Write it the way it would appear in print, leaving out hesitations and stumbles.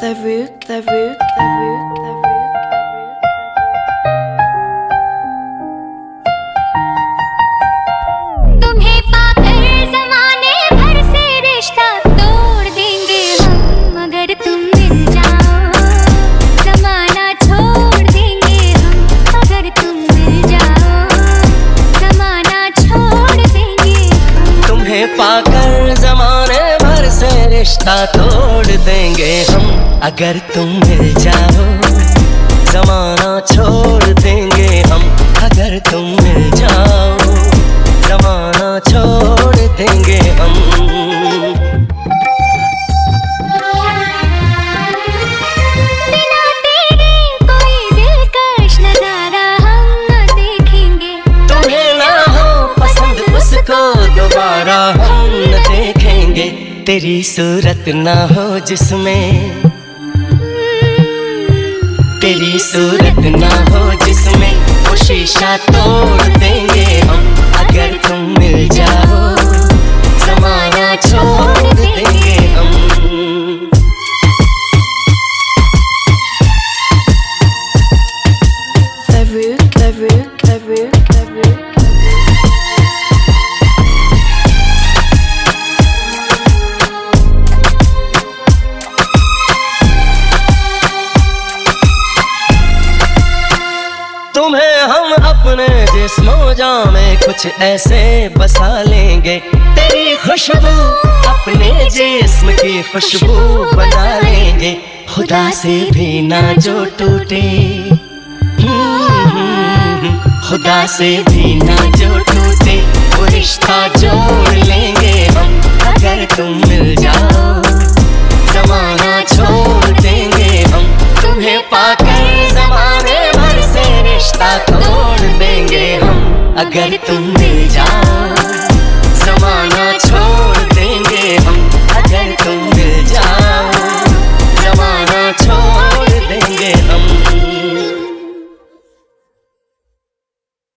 तुम्हें पाकर ज़माने भर से रिश्ता तोड़ देंगे हम, अगर तुम मिल जाओ। ज़माना छोड़ देंगे हम, अगर तुम मिल जाओ। ज़माना छोड़ देंगे हम। तुम्हें पाकर ज़माने भर से रिश्ता तोड़ देंगे हम, अगर तुम मिल जाओ। ज़माना छोड़ देंगे हम, अगर तुम मिल जाओ। ज़माना छोड़ देंगे हम। बिना तेरे कोई दिलकश नजारा हम न देखेंगे। तुम्हें ना हो पसंद उसको दोबारा हम न देखेंगे। तेरी सूरत ना हो जिसमें, तेरी सूरत ना हो जिसमें, वो शीशा तोड़ देंगे हम, अगर तुम मिल जाओ। ज़माना छोड़ देंगे हम। तुम्हें हम अपने जिस्मो जान में कुछ ऐसे बसा लेंगे। तेरी खुशबू अपने जिस्म की खुशबू बना लेंगे। खुदा से भी ना जो टूटे, खुदा से भी ना जो टूटे, वो रिश्ता जोड़ लेंगे हम, अगर तुम मिल जाओ। ज़माना छोड़ देंगे हम। तुम्हें पाकर ज़माने भर से रिश्ता तोड़ देंगे हम, अगर तुम मिल जाओ।